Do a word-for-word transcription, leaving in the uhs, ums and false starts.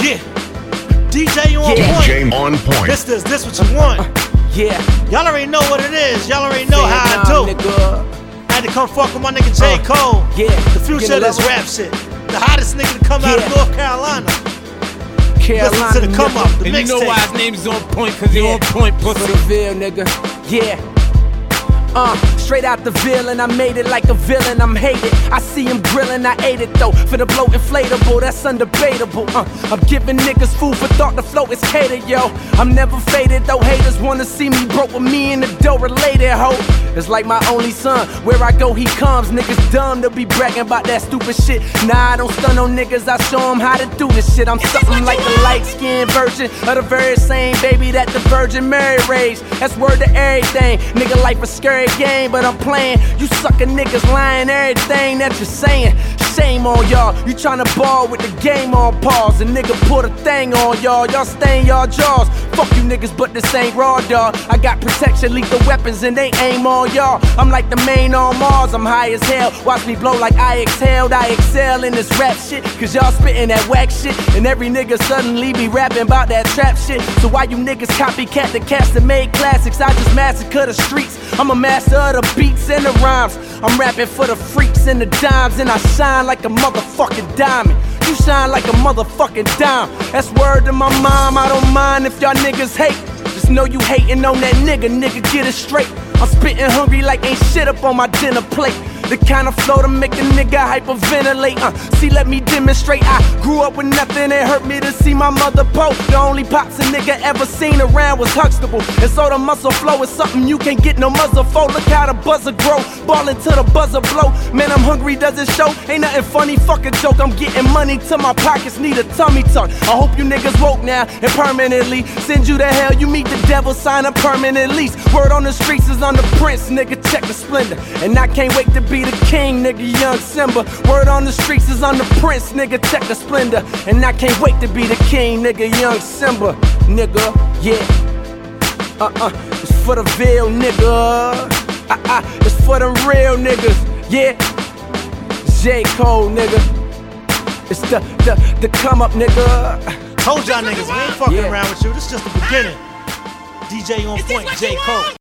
Yeah, D J on Yeah. point. D J on point. This, this, this what you want. Yeah. Y'all already know what it is. Y'all already know how I do. Nigga. I had to come fuck with my nigga J. Uh, Cole. Yeah. The future of this level. rap shit. The hottest nigga to come out Yeah. of North Carolina. Carolina, Listen to the come nigga. up, the And you know mixtape. why his name is on point, cause he Yeah. on point, For pussy. the Ville, nigga. Yeah. Uh, straight out the villain, I made it like a villain, I'm hated. I see him grilling, I ate it though. For the blow inflatable, that's undebatable. Uh, I'm giving niggas food for thought, the flow is catered, yo. I'm never faded though, haters wanna see me broke with me in the dough related, ho. It's like my only son, where I go he comes. Niggas dumb to be bragging about that stupid shit. Nah, I don't stun on niggas, I show them how to do this shit. I'm something like the light-skinned version of the very same baby that the Virgin Mary raised. That's word to everything. Nigga, life a scary game, but I'm playing. You sucker niggas lying everything that you're saying. Shame on y'all, you tryna ball with the game on pause. A nigga put a thing on y'all, y'all stain y'all jaws. Fuck you niggas, but this ain't raw, dawg. I got protection, lethal weapons, and they aim on y'all. I'm like the main on Mars, I'm high as hell. Watch me blow like I exhaled, I excel in this rap shit. Cause y'all spitting that whack shit, and every nigga suddenly be rapping about that trap shit. So why you niggas copycat the cats that made classics? I just massacre the streets. I'm a master of the beats and the rhymes. I'm rapping for the freaks and the dimes, and I shine like a motherfucking diamond. You shine like a motherfucking dime. That's word to my mom, I don't mind if y'all niggas hate. Just know you hating on that nigga, nigga, get it straight. I'm spitting hungry like ain't shit up on my dinner plate. The kind of flow to make a nigga hyperventilate. Uh, see, let me demonstrate. I grew up with nothing, it hurt me to see my mother poke. The only pops a nigga ever seen around was Huxtable. And so the muscle flow is something you can't get no muzzle for. Look how the buzzer grow, ballin' till the buzzer blow. Man, I'm hungry, does it show? Ain't nothing funny, fuck a joke. I'm getting money till my pockets need a tummy tuck. I hope you niggas woke now and permanently send you to hell. You meet the devil, sign a permanent lease. Word on the streets is on the prince, nigga, check the splendor. And I can't wait to be the king, nigga, young Simba. Word on the streets is on the prince, nigga, check the splendor. And I can't wait to be the king, nigga, young Simba. Nigga, yeah. Uh-uh, it's for the Ville, nigga. Uh-uh, it's for the real niggas, yeah. J. Cole, nigga. It's the, the, the come up, nigga. Told y'all niggas, we ain't fucking Yeah. around with you. This is just the beginning. D J on point, J. Cole.